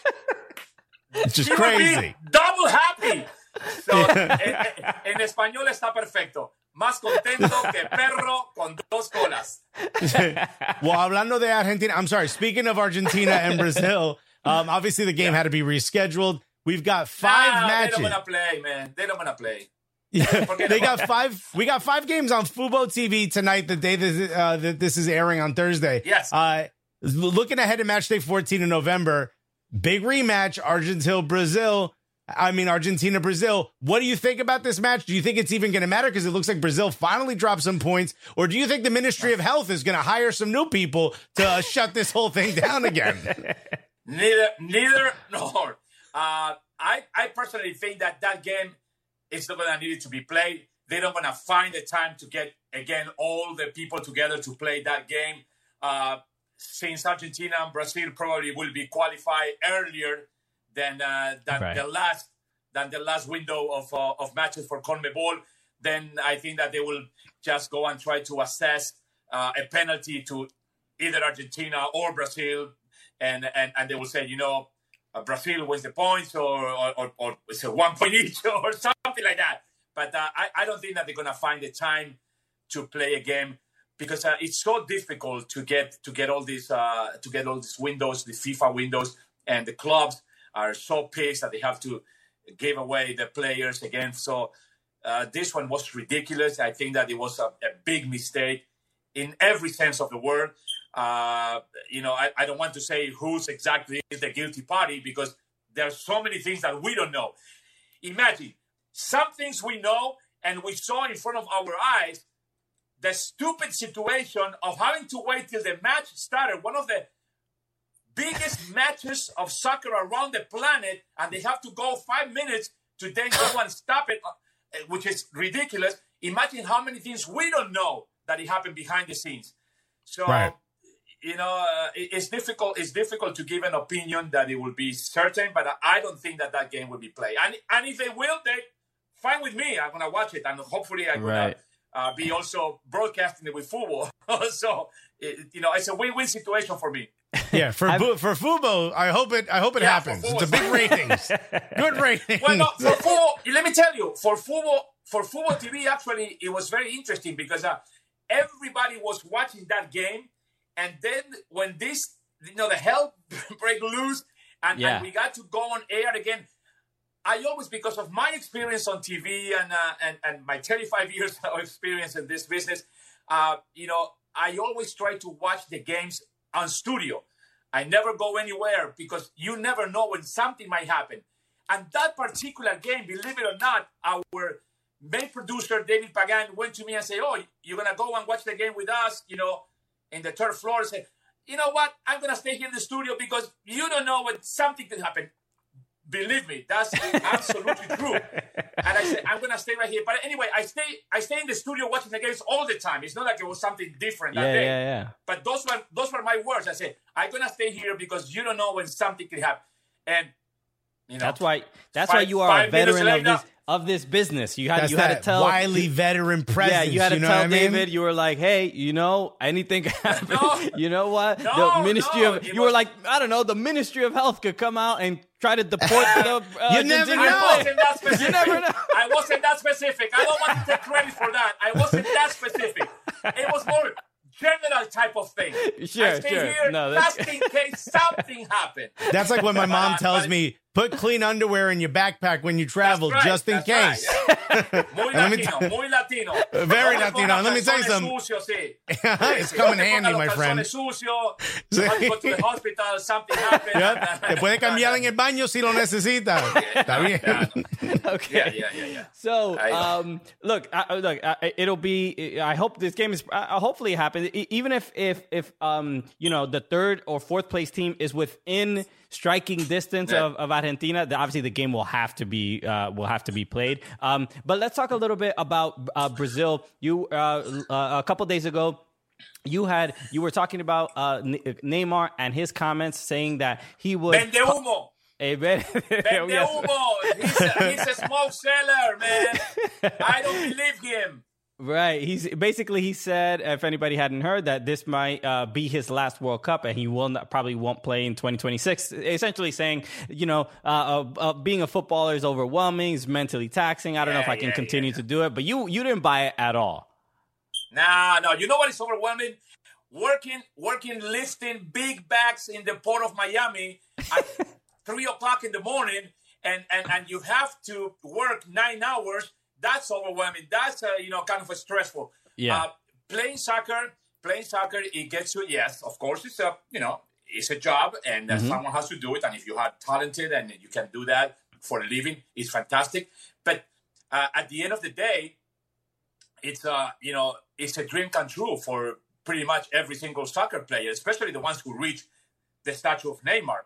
It's just he crazy. Will be double happy. So, en, en español está perfecto. Más contento que perro con dos colas. Well, hablando de Argentina, I'm sorry, speaking of Argentina and Brazil, um, obviously the game yeah. had to be rescheduled. We've got five nah, matches. They don't want to play, man. They don't want to play. Yeah, they got five. We got five games on Fubo T V tonight, the day this, uh, that this is airing on Thursday. Yes. Uh, looking ahead to match day fourteen in November, big rematch, Argentina-Brazil. I mean, Argentina, Brazil. What do you think about this match? Do you think it's even going to matter? Because it looks like Brazil finally dropped some points. Or do you think the Ministry of Health is going to hire some new people to uh, shut this whole thing down again? Neither, neither nor. Uh, I, I personally think that that game is not going to need to be played. They're not going to find the time to get, again, all the people together to play that game. Uh, since Argentina and Brazil probably will be qualified earlier than uh, than right. the last than the last window of uh, of matches for CONMEBOL, then I think that they will just go and try to assess uh, a penalty to either Argentina or Brazil, and and, and they will say, you know, uh, Brazil wins the points, or or, or, or it's a one point each, or something like that. But uh, I I don't think that they're gonna find the time to play a game, because uh, it's so difficult to get to get all these uh, to get all these windows, the FIFA windows, and the clubs are so pissed that they have to give away the players again. So uh, this one was ridiculous. I think that it was a, a big mistake in every sense of the word. Uh, you know, I, I don't want to say who's exactly is the guilty party, because there are so many things that we don't know. Imagine, some things we know and we saw in front of our eyes, the stupid situation of having to wait till the match started. One of the biggest matches of soccer around the planet, and they have to go five minutes to then go and stop it, which is ridiculous. Imagine how many things we don't know that it happened behind the scenes. So, right. you know, uh, it, it's difficult. It's difficult to give an opinion that it will be certain, but I don't think that that game will be played. And and if they will, they fine with me. I'm gonna watch it, and hopefully I'm gonna right. uh, be also broadcasting it with football. So, it, you know, it's a win-win situation for me. Yeah, for Bu- for Fubo, I hope it I hope it Yeah, happens. for It's a big ratings, good ratings. Well, no, for football, let me tell you, for football, for football T V, actually, it was very interesting because uh, everybody was watching that game, and then when this, you know, the hell break loose, and, Yeah. and we got to go on air again. I always, because of my experience on T V and uh, and and my thirty-five years of experience in this business, uh, you know, I always try to watch the games on studio. I never go anywhere because you never know when something might happen. And that particular game, believe it or not, our main producer, David Pagan, went to me and said, oh, you're going to go and watch the game with us, you know, in the third floor. I said, you know what? I'm going to stay here in the studio because you don't know when something could happen. Believe me, that's absolutely true. And I said, I'm going to stay right here. But anyway, I stay I stay in the studio watching the games all the time. It's not like it was something different that Yeah, day. yeah, yeah. But those were those were my words. I said, I'm going to stay here because you don't know when something could happen. And, you know. That's why. That's five- why you are a five minutes veteran of later- this of this business. You had That's you had that to tell wily veteran presence. Yeah, you had to you know tell what I mean? David. You were like, "Hey, you know, anything could happen. No. You know what? No, the Ministry no, of it you were was- like, I don't know, the Ministry of Health could come out and try to deport the. Uh, You never Argentinian know. I player. wasn't that specific. You never know. I wasn't that specific. I don't want to take credit for that. I wasn't that specific. It was more general type of thing. Sure, I stay sure. here No, that's- just in case something happened. That's like when my mom Uh, tells but- me, put clean underwear in your backpack when you travel, That's right, just in that's case. right, yeah. Muy And let me latino, tell- muy latino. Very No te latino. pongas Let me tell you calzones something. sucios, sí. It's Sí, coming no te handy, pongas my los friend. calzones sucios. Sí. You have to go to the hospital, something happened. Yep. Te puede cambiar en el baño si lo necesita. Está bien. Okay. Yeah, yeah, yeah, yeah. So, I know. um, look, I, I- look, I, it'll be. I hope this game is. Uh, hopefully, it happens. E- Even if, if, if, um, you know, the third or fourth place team is within striking distance Yeah. of, of Argentina, the, obviously the game will have to be uh, will have to be played. Um, but let's talk a little bit about uh, Brazil. You uh, uh, a couple days ago. You had you were talking about uh, N- Neymar and his comments saying that he would. Vende humo. Eh, ven- Vende Yes. humo. He's a, he's a smoke seller, man. I don't believe him. Right. He's basically he said, if anybody hadn't heard, that this might uh, be his last World Cup, and he will not, probably won't play in twenty twenty-six. Essentially saying, you know, uh, uh, uh, being a footballer is overwhelming, it's mentally taxing. I don't know Yeah, if I can yeah, continue yeah. to do it, but you you didn't buy it at all. Nah, no. You know what is overwhelming? Working, working, lifting big bags in the port of Miami at three o'clock in the morning, and, and, and you have to work nine hours. That's overwhelming. That's uh, you know kind of a stressful. Yeah. Uh, playing soccer, playing soccer, it gets you. Yes, of course, it's a you know it's a job, and uh, Mm-hmm. someone has to do it. And if you are talented and you can do that for a living, it's fantastic. But uh, at the end of the day, it's uh you know it's a dream come true for pretty much every single soccer player, especially the ones who reach the stature of Neymar.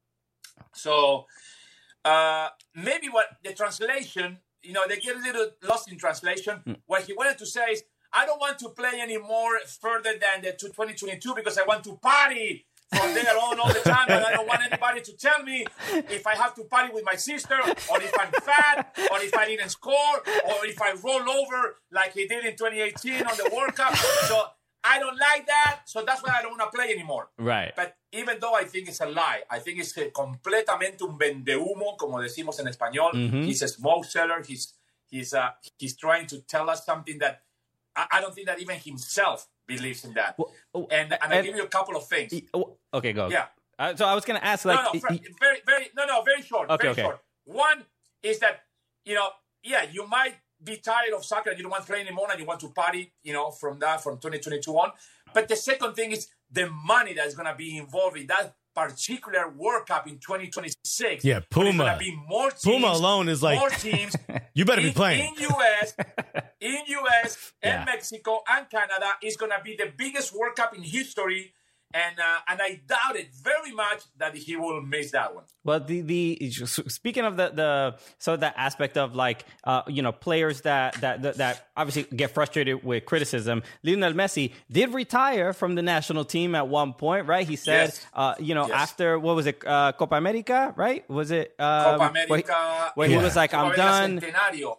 So uh, maybe what the translation, you know, they get a little lost in translation. Mm. What he wanted to say is, I don't want to play anymore further than the to twenty twenty-two because I want to party from there on all the time, and I don't want anybody to tell me if I have to party with my sister, or if I'm fat, or if I didn't score, or if I roll over like he did in twenty eighteen on the World Cup. So I don't like that, so that's why I don't want to play anymore. Right. But even though I think it's a lie, I think it's uh, completamente un vendehumo, como decimos en español. Mhm. He's a smoke seller. He's he's uh, he's trying to tell us something that I, I don't think that even himself believes in that. Well, oh, and and I and- give you a couple of things. Oh, okay, go. Yeah. Uh, so I was going to ask, like, no, no, fr- y- y- very, very, no, no, very short, Okay, very okay. short. One is that, you know, yeah, you might be tired of soccer and you don't want to play anymore and you want to party, you know, from that, from twenty twenty-two on. But the second thing is the money that's going to be involved in that particular World Cup in twenty twenty-six. Yeah, There's Puma. going to be more teams. Puma alone is like, more teams. you better be in, playing. In U S, in U S Yeah. and Mexico and Canada is going to be the biggest World Cup in history. And uh, and I doubt it very much that he will miss that one. Well, the the speaking of the the so that aspect of like uh you know players that that that, that obviously get frustrated with criticism. Lionel Messi did retire from the national team at one point, right? He said, Yes. uh you know Yes. after what was it uh, Copa America, right? Was it um, Copa where he- America, where he Yeah. was like, Copa I'm America done. Centenario.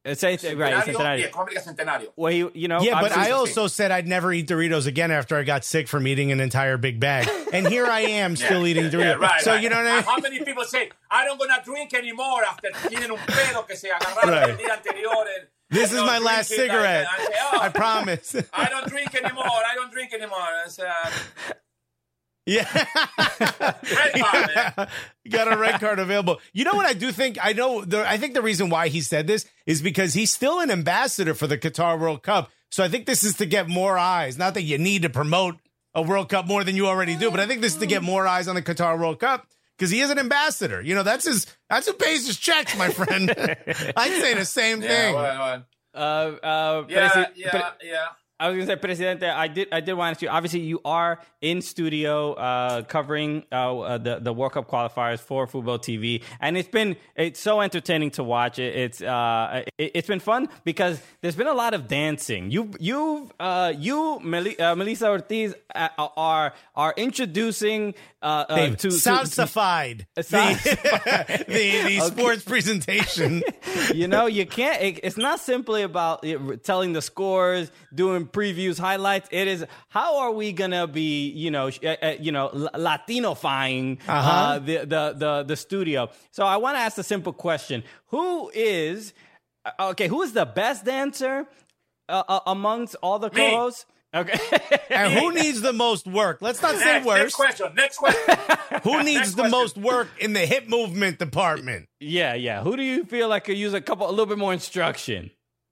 It's a, right, Centenario, Centenario. yeah, Copa America Centenario. Well, you, you know, Yeah, but obviously- I also said I'd never eat Doritos again after I got sick from eating an entire big bag. And here I am still Yeah, eating yeah, Doritos. yeah, right, so right. you know what I Uh, mean? How many people say, I don't gonna drink anymore after tienen un pedo que se agarraron Right. el día anterior? And, This you is know, my last drinking, cigarette. and I, say, oh, I promise. I don't drink anymore. I don't drink anymore. It's, uh, Yeah. red card, man. You got a red card available. You know what I do think? I know. The, I think the reason why he said this is because he's still an ambassador for the Qatar World Cup. So I think this is to get more eyes. Not that you need to promote a World Cup more than you already do, but I think this is to get more eyes on the Qatar World Cup because he is an ambassador. You know, that's his. That's who pays his checks, my friend. I'd say the same Yeah, thing. well, well. Uh, uh, yeah, Presi- yeah, Pre- yeah. I was gonna say, Presidente, I did, I did want to ask you. Obviously, you are in studio uh, covering uh, uh, the the World Cup qualifiers for Fubo T V, and it's been it's so entertaining to watch. It, it's uh, it, it's been fun because there's been a lot of dancing. You you uh, you Mel- uh, Melissa Ortiz uh, are are introducing uh, uh, Dave, to, to, to salsified the, Salsified. the, the sports presentation. you know, you can't. It, it's not simply about it, telling the scores, doing previews, highlights. It is how are we gonna be, you know, sh- uh, uh, you know, Latinofying Uh-huh. uh, the, the the the studio. So I want to ask a simple question: Who is uh, okay? Who is the best dancer uh, uh, amongst all the Me. co-hosts? Okay, And who needs the most work? Let's not say Next, next worse. question. Next question. Who needs Next the question. most work in the hip movement department? yeah, yeah. Who do you feel like could use a couple, a little bit more instruction?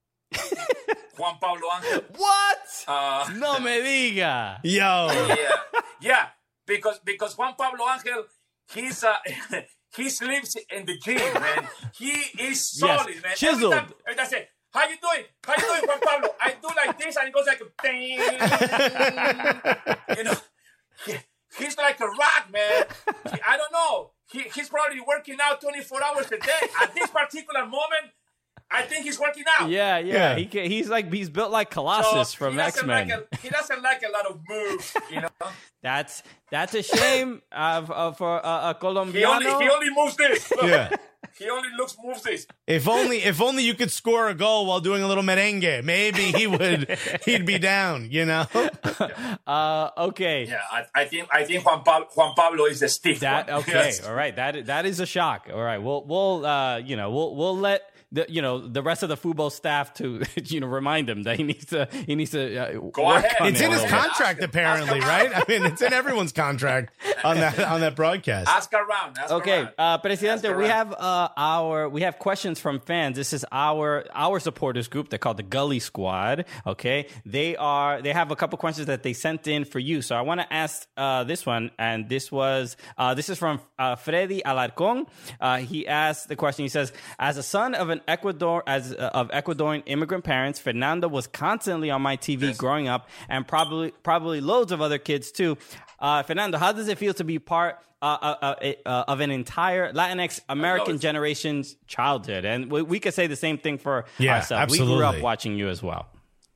Juan Pablo Angel. What? Uh, No me diga. Yo. yeah, yeah. Because because Juan Pablo Angel, he's uh, he sleeps in the gym, man. He is solid, Yes, man. chiseled. Every time, every time I say, how you doing? How you doing, Juan Pablo? I do like this, and it goes like, ding. You know, he, he's like a rock, man. He, I don't know. He, he's probably working out twenty-four hours a day. At this particular moment, I think he's working out. Yeah, yeah. Yeah. He can, he's like he's built like So Colossus from he doesn't X Men. Like a, he doesn't like a lot of moves, you know. That's that's a shame of, of for uh, a Colombiano. He only he only moves this. Look, Yeah. He only looks moves this. If only if only you could score a goal while doing a little merengue, maybe he would he'd be down, you know? uh, okay. Yeah, I, I think I think Juan Pablo, Juan Pablo is the stiff That one. okay. Yes. All right. That that is a shock. All right. We'll we'll uh you know we'll we'll let the you know the rest of the Fubo staff to you know remind him that he needs to he needs to uh, Go work ahead. on It's it in a his little bit. contract Ask him. apparently, Ask him. right? I mean, it's in everyone's contract on that on that broadcast. Ask around. Ask Okay, around. uh, Presidente, Ask we around. have uh, our we have questions from fans. This is our our supporters group. They're called the Gully Squad. Okay, they are they have a couple questions that they sent in for you. So I want to ask uh, this one, and this was uh, this is from uh, Freddy Alarcon. Uh, he asked the question. He says, "As a son of an Ecuador as uh, of Ecuadorian immigrant parents, Fernando was constantly on my T V Yes. growing up, and probably probably loads of other kids too. Uh, Fernando, how does it feel to be part?" Uh, uh, uh, uh, of an entire Latinx American it. generation's childhood. And we, we could say the same thing for Yeah, ourselves. We grew up absolutely. watching you as well.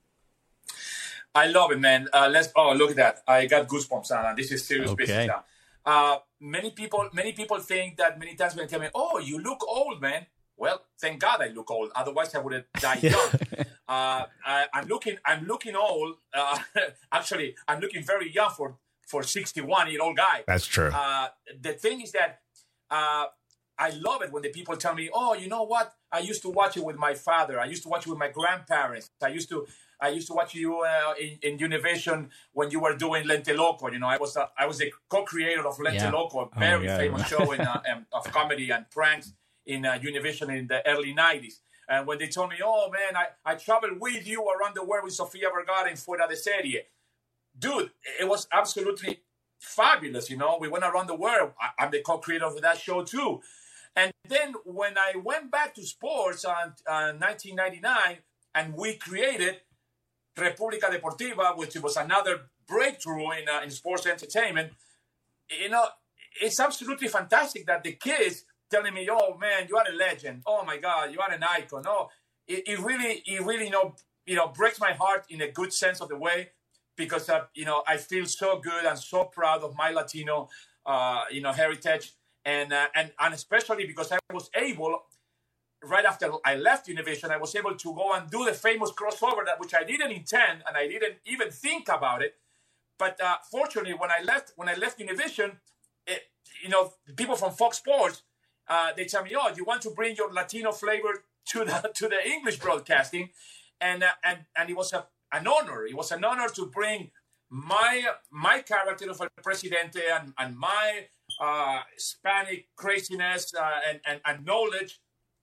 I love it, man. Uh, let's. Oh, look at that! I got goosebumps. Uh, this is serious Okay. business now. Uh, many people, many people think that many times when they tell me, "Oh, you look old, man." Well, thank God I look old. Otherwise, I would have died young. uh, I, I'm looking. I'm looking old. Uh, actually, I'm looking very young for for sixty-one year old guy. That's true. Uh, the thing is that uh, I love it when the people tell me, "Oh, you know what? I used to watch it with my father. I used to watch it with my grandparents. I used to, I used to watch you uh, in, in Univision when you were doing Lente Loco. You know, I was a, I was a co-creator of Lente Yeah. Loco, a Oh, very yeah, famous yeah. show in, uh, um, of comedy and pranks in uh, Univision in the early nineties. And when they told me, "Oh man, I, I traveled with you around the world with Sofia Vergara in Fuera de Serie," dude, it was absolutely fabulous. You know, we went around the world. I, I'm the co-creator of that show too. And then when I went back to sports in uh, nineteen ninety-nine, and we created República Deportiva, which was another breakthrough in uh, in sports entertainment, you know, it's absolutely fantastic that the kids telling me, "Oh man, you are a legend. Oh my God, you are an icon." Oh, it, it really, it really, you know, you know, breaks my heart in a good sense of the way, because uh, you know, I feel so good and so proud of my Latino, uh, you know, heritage, and uh, and and especially because I was able, right after after I left Univision, I was able to go and do the famous crossover that which I didn't intend and I didn't even think about it. But uh, fortunately, when I left when I left Univision, it, you know, people from Fox Sports, uh, they tell me, "Oh, you want to bring your Latino flavor to the to the English broadcasting?" And uh, and and it was a, an honor. It was an honor to bring my my character of El Presidente and and my uh, Hispanic craziness uh, and, and and knowledge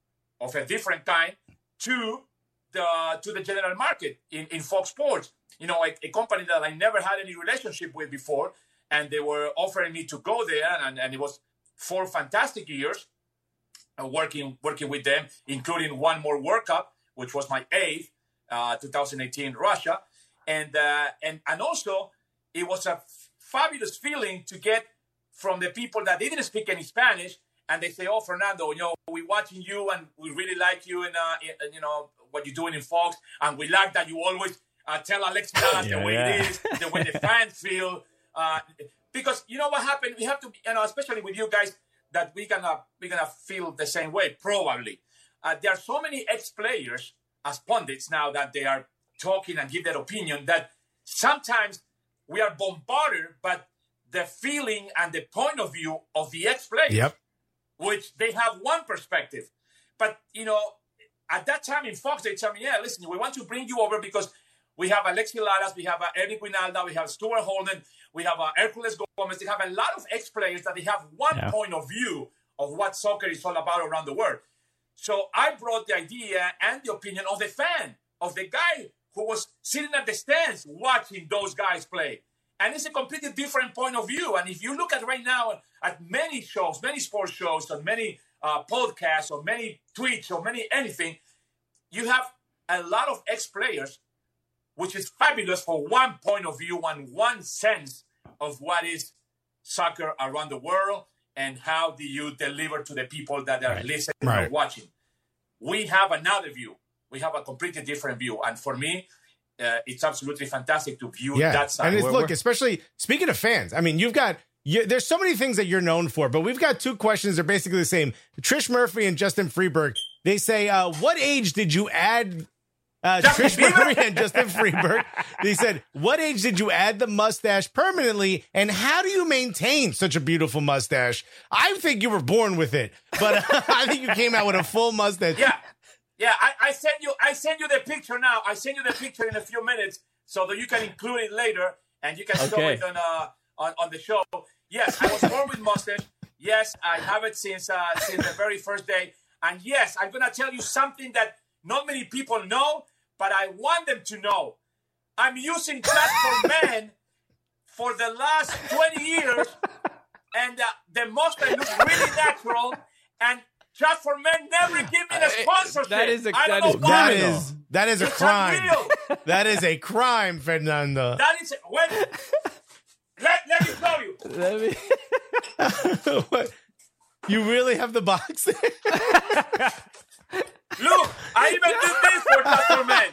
of a different kind to the to the general market in, in Fox Sports. You know, a, a company that I never had any relationship with before, and they were offering me to go there, and, and it was four fantastic years uh, working working with them, including one more World Cup, which was my eighth, uh, twenty eighteen Russia, and uh, and and also it was a f- fabulous feeling to get from the people that didn't speak any Spanish, and they say, "Oh, Fernando, you know, we're watching you, and we really like you, and uh, in, you know what you're doing in Fox, and we like that you always." Uh, tell Alexi Lalas yeah, the way yeah. it is, the way the fans feel. Uh, because you know what happened? We have to, you know, especially with you guys, that we're gonna we're gonna feel the same way. Probably, uh, there are so many ex-players as pundits now that they are talking and give their opinion. That sometimes we are bombarded, but the feeling and the point of view of the ex-players, Yep. which they have one perspective. But you know, at that time in Fox, they tell me, "Yeah, listen, we want to bring you over because." We have Alexi Lalas, we have uh, Eric Winalda, we have Stuart Holden, we have uh, Hercules Gomez. They have a lot of ex-players that they have one Yeah. point of view of what soccer is all about around the world. So I brought the idea and the opinion of the fan, of the guy who was sitting at the stands watching those guys play. And it's a completely different point of view. And if you look at right now at many shows, many sports shows, and many uh, podcasts, or many tweets, or many anything, you have a lot of ex-players, which is fabulous for one point of view and one sense of what is soccer around the world and how do you deliver to the people that are Right. listening Right. or watching. We have another view. We have a completely different view. And for me, uh, it's absolutely fantastic to view Yeah. that side. And it's, We're- look, we're- especially speaking of fans, I mean, you've got, you, there's so many things that you're known for, but we've got two questions. They're basically the same. Trish Murphy and Justin Freeberg, they say, uh, what age did you add Uh, Justin Trish Bieber? Murphy and Justin Freeberg. They said, what age did you add the mustache permanently? And how do you maintain such a beautiful mustache? I think you were born with it, but uh, I think you came out with a full mustache. Yeah. Yeah, I, I send you I send you the picture now. I send you the picture in a few minutes so that you can include it later and you can show Okay. it on uh on, on the show. Yes, I was born with mustache. Yes, I have it since uh since the very first day. And yes, I'm gonna tell you something that not many people know, but I want them to know. I'm using Just for Men for the last twenty years, and uh, the mustache looks really natural, and Just for Men never give me the sponsorship. That is a- I don't that is know why. That is, that is a It's crime. unreal. That is a crime, Fernando. That is when. Let, let me tell you. Let me- What? You really have the box there? Look, I even did this for Just for Men.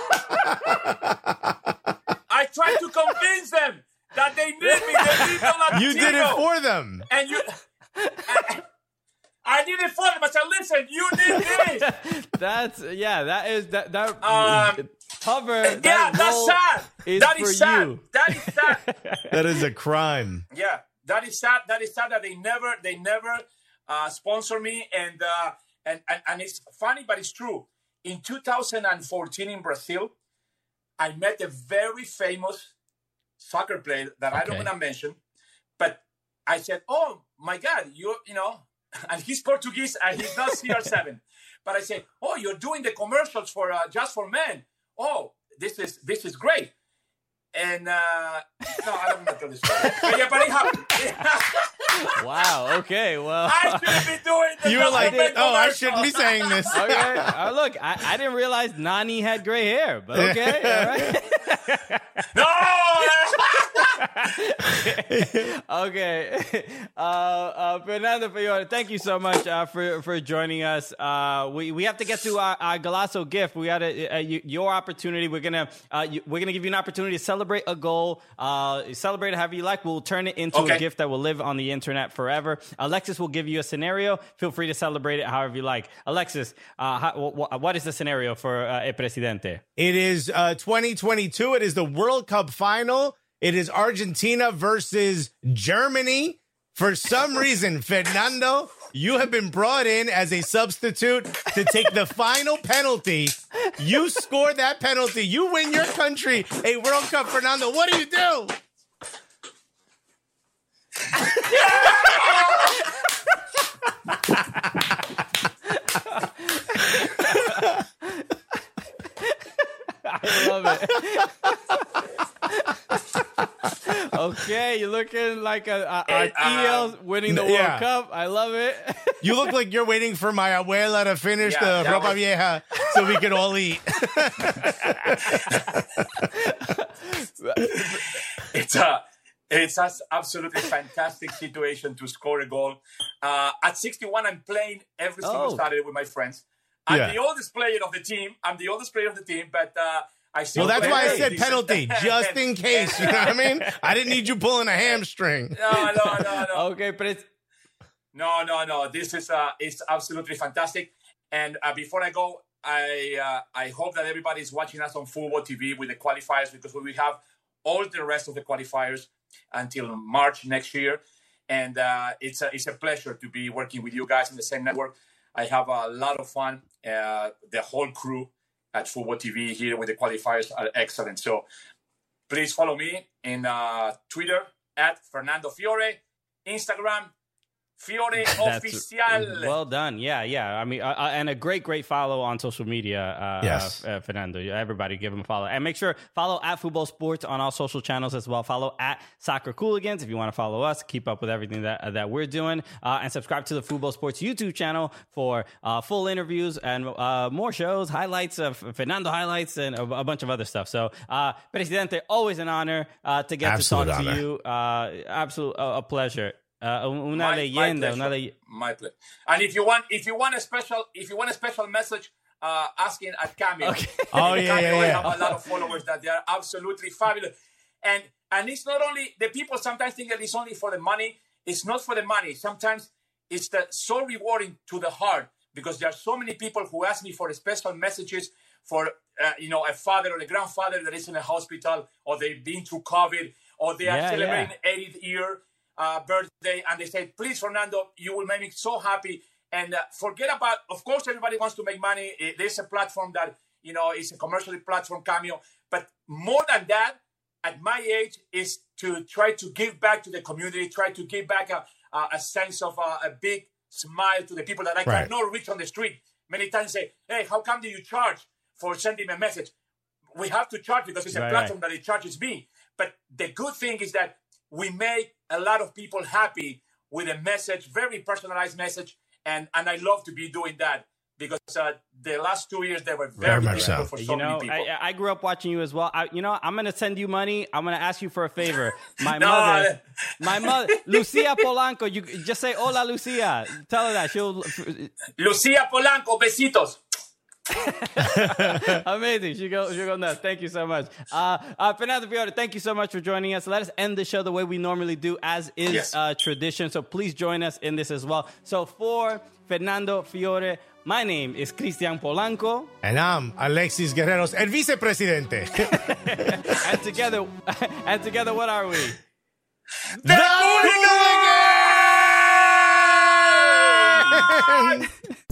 I tried to convince them that they need me. They need the Latino. You did it for them. And you. and I did it for them. I said, listen, you did this. That's yeah. That is that that Um, cover. Yeah, that that's role sad. is That for is sad. you. That is sad. That is a crime. Yeah, that is sad. That is sad that they never, they never uh, sponsor me, and, uh, and and and it's funny, but it's true. In two thousand fourteen in Brazil, I met a very famous soccer player that I don't Okay. want to mention, but I said, "Oh my God, you you know," and he's Portuguese and he's not C R seven, but I said, "Oh, you're doing the commercials for uh, Just for Men. Oh, this is this is great." And uh, no, I don't want to tell this story. But yeah, but it happened. Wow. Okay. Well. I shouldn't be doing the You were Just like, for Men oh, I commercial. shouldn't be saying this. Okay. Uh, look, I, I didn't realize Nani had gray hair, but okay. All right. No, Okay. Uh, uh, Fernando Fiore, thank you so much uh, for, for joining us. Uh, we, we have to get to our, our Golazo gift. We got uh, your opportunity. We're gonna uh, you, we're gonna give you an opportunity to celebrate a goal. Uh, celebrate it however you like. We'll turn it into okay. a gift that will live on the internet forever. Alexis will give you a scenario. Feel free to celebrate it however you like. Alexis, uh, how, wh- what is the scenario for uh, El Presidente? It is uh, twenty twenty-two. It is the World Cup final. It is Argentina versus Germany. For some reason, Fernando, you have been brought in as a substitute to take the final penalty. You score that penalty. You win your country a World Cup. Fernando, what do you do? I love it. Okay, you're looking like a, a, a uh, E L winning the yeah. World Cup. I love it. You look like you're waiting for my abuela to finish Yeah, the that ropa was- vieja so we can all eat. It's a, it's a absolutely fantastic situation to score a goal. Uh, at sixty-one, I'm playing every single Oh. Saturday with my friends. I'm Yeah. the oldest player of the team. I'm the oldest player of the team, but uh, I still Well, that's play why I very said decent. penalty, just in case. You know what I mean? I didn't need you pulling a hamstring. No, no, no, no. Okay, but it's No, no, no. This is uh, it's absolutely fantastic. And uh, before I go, I uh, I hope that everybody is watching us on Fubo T V with the qualifiers, because we will have all the rest of the qualifiers until March next year. And uh, it's a it's a pleasure to be working with you guys in the same network. I have a lot of fun. Uh, the whole crew at Fubo T V here with the qualifiers are excellent. So please follow me in uh, Twitter at Fernando Fiore, Instagram Fiore That's Oficial. well done. Yeah, yeah. I mean, uh, uh, and a great, great follow on social media. Uh, Yes. uh, uh, Fernando. Everybody give him a follow. And make sure follow at Football Sports on all social channels as well. Follow at Soccer Cooligans if you want to follow us. Keep up with everything that uh, that we're doing. Uh, and subscribe to the Football Sports YouTube channel for uh, full interviews and uh, more shows, highlights of Fernando highlights, and a, a bunch of other stuff. So, uh, Presidente, always an honor uh, to get Absolute to talk honor. to you. Uh, absolute uh, a pleasure. Uh, una My- my leyenda, pleasure. una leyenda. My pleasure. And if you want, if you want a special, if you want a special message, uh, asking at Cameo. Okay. Oh, In yeah, Cameo, yeah, I yeah. have a lot of followers that they are absolutely fabulous. And and it's not only the people sometimes think that it's only for the money. It's not for the money. Sometimes it's the, so rewarding to the heart, because there are so many people who ask me for special messages for uh, you know, a father or a grandfather that is in a hospital, or they've been through COVID, or they are Yeah, celebrating yeah. eightieth year uh, birthday, and they say, please, Fernando, you will make me so happy. And uh, forget about, of course, everybody wants to make money. Eh, There's a platform that, you know, is a commercially platform, Cameo. But more than that, at my age, is to try to give back to the community, try to give back a, a, a sense of uh, a big smile to the people that I Right. cannot reach on the street. Many times say, hey, how come do you charge for sending me a message? We have to charge because it's a Right, platform that it charges me. But the good thing is that we make a lot of people happy with a message, very personalized message. And, and I love to be doing that, because uh, the last two years, they were very, Very much difficult so. for so You know, many people. I, I grew up watching you as well. I, you know, I'm gonna send you money. I'm gonna ask you for a favor. My No, mother, my mother, Lucia Polanco. You just say hola, Lucia. Tell her that she'll. Lucia Polanco, besitos. Amazing. She go. She go nuts. Thank you so much. Uh, uh, Fernando Fiore, thank you so much for joining us. Let us end the show the way we normally do, as is Yes. uh, tradition. So please join us in this as well. So for Fernando Fiore, my name is Cristian Polanco. And I'm Alexis Guerreros, el vicepresidente. and together, and together, what are we? The Hooligans!